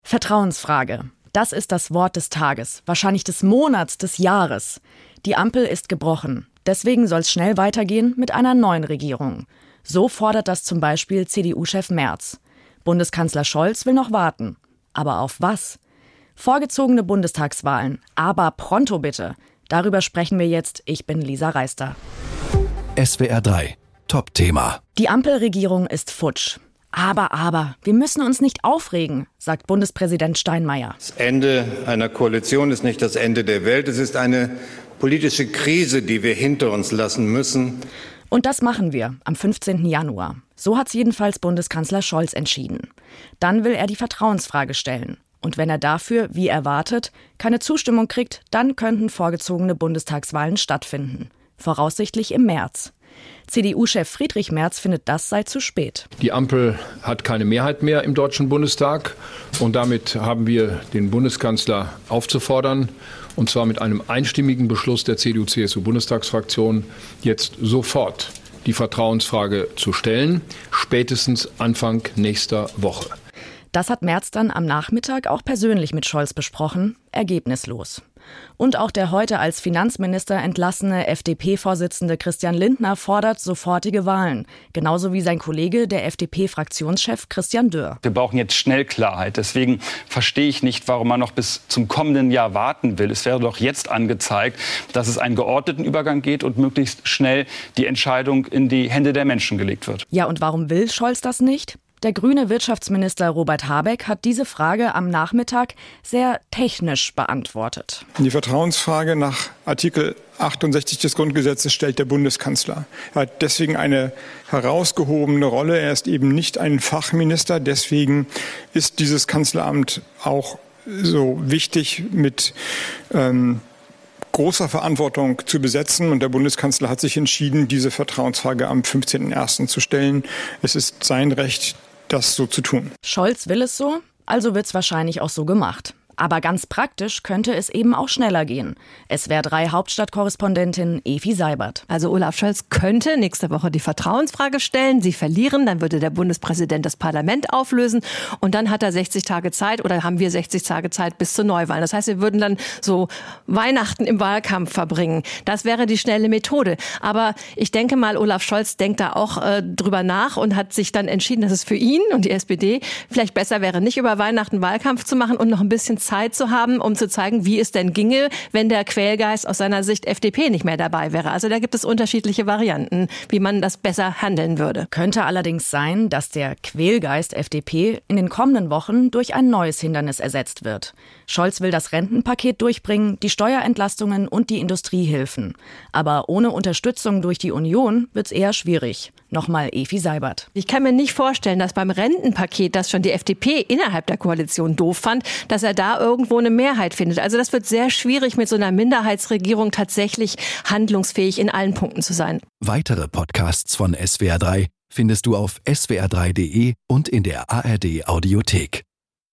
Vertrauensfrage. Das ist das Wort des Tages, wahrscheinlich des Monats, des Jahres. Die Ampel ist gebrochen. Deswegen soll es schnell weitergehen mit einer neuen Regierung. So fordert das zum Beispiel CDU-Chef Merz. Bundeskanzler Scholz will noch warten. Aber auf was? Vorgezogene Bundestagswahlen. Aber pronto bitte. Darüber sprechen wir jetzt. Ich bin Lisa Reister. SWR 3. Top-Thema. Die Ampelregierung ist futsch. Aber, wir müssen uns nicht aufregen, sagt Bundespräsident Steinmeier. Das Ende einer Koalition ist nicht das Ende der Welt. Es ist eine politische Krise, die wir hinter uns lassen müssen. Und das machen wir am 15. Januar. So hat es jedenfalls Bundeskanzler Scholz entschieden. Dann will er die Vertrauensfrage stellen. Und wenn er dafür, wie erwartet, keine Zustimmung kriegt, dann könnten vorgezogene Bundestagswahlen stattfinden. Voraussichtlich im März. CDU-Chef Friedrich Merz findet, das sei zu spät. Die Ampel hat keine Mehrheit mehr im Deutschen Bundestag. Und damit haben wir den Bundeskanzler aufzufordern, und zwar mit einem einstimmigen Beschluss der CDU-CSU-Bundestagsfraktion, jetzt sofort die Vertrauensfrage zu stellen, spätestens Anfang nächster Woche. Das hat Merz dann am Nachmittag auch persönlich mit Scholz besprochen, ergebnislos. Und auch der heute als Finanzminister entlassene FDP-Vorsitzende Christian Lindner fordert sofortige Wahlen. Genauso wie sein Kollege, der FDP-Fraktionschef Christian Dörr. Wir brauchen jetzt schnell Klarheit. Deswegen verstehe ich nicht, warum man noch bis zum kommenden Jahr warten will. Es wäre doch jetzt angezeigt, dass es einen geordneten Übergang geht und möglichst schnell die Entscheidung in die Hände der Menschen gelegt wird. Ja, und warum will Scholz das nicht? Der grüne Wirtschaftsminister Robert Habeck hat diese Frage am Nachmittag sehr technisch beantwortet. Die Vertrauensfrage nach Artikel 68 des Grundgesetzes stellt der Bundeskanzler. Er hat deswegen eine herausgehobene Rolle. Er ist eben nicht ein Fachminister. Deswegen ist dieses Kanzleramt auch so wichtig mit großer Verantwortung zu besetzen. Und der Bundeskanzler hat sich entschieden, diese Vertrauensfrage am 15.01. zu stellen. Es ist sein Recht, das so zu tun. Scholz will es so, also wird es wahrscheinlich auch so gemacht. Aber ganz praktisch könnte es eben auch schneller gehen. SWR 3 Hauptstadtkorrespondentin Evi Seibert. Also Olaf Scholz könnte nächste Woche die Vertrauensfrage stellen. Sie verlieren, dann würde der Bundespräsident das Parlament auflösen. Und dann hat er 60 Tage Zeit oder haben wir 60 Tage Zeit bis zur Neuwahl. Das heißt, wir würden dann so Weihnachten im Wahlkampf verbringen. Das wäre die schnelle Methode. Aber ich denke mal, Olaf Scholz denkt da auch drüber nach und hat sich dann entschieden, dass es für ihn und die SPD vielleicht besser wäre, nicht über Weihnachten Wahlkampf zu machen und noch ein bisschen Zeit zu haben, um zu zeigen, wie es denn ginge, wenn der Quälgeist aus seiner Sicht FDP nicht mehr dabei wäre. Also da gibt es unterschiedliche Varianten, wie man das besser handeln würde. Könnte allerdings sein, dass der Quälgeist FDP in den kommenden Wochen durch ein neues Hindernis ersetzt wird. Scholz will das Rentenpaket durchbringen, die Steuerentlastungen und die Industriehilfen. Aber ohne Unterstützung durch die Union wird es eher schwierig. Nochmal Evi Seibert. Ich kann mir nicht vorstellen, dass beim Rentenpaket, das schon die FDP innerhalb der Koalition doof fand, dass er da irgendwo eine Mehrheit findet. Also das wird sehr schwierig, mit so einer Minderheitsregierung tatsächlich handlungsfähig in allen Punkten zu sein. Weitere Podcasts von SWR 3 findest du auf swr3.de und in der ARD Audiothek.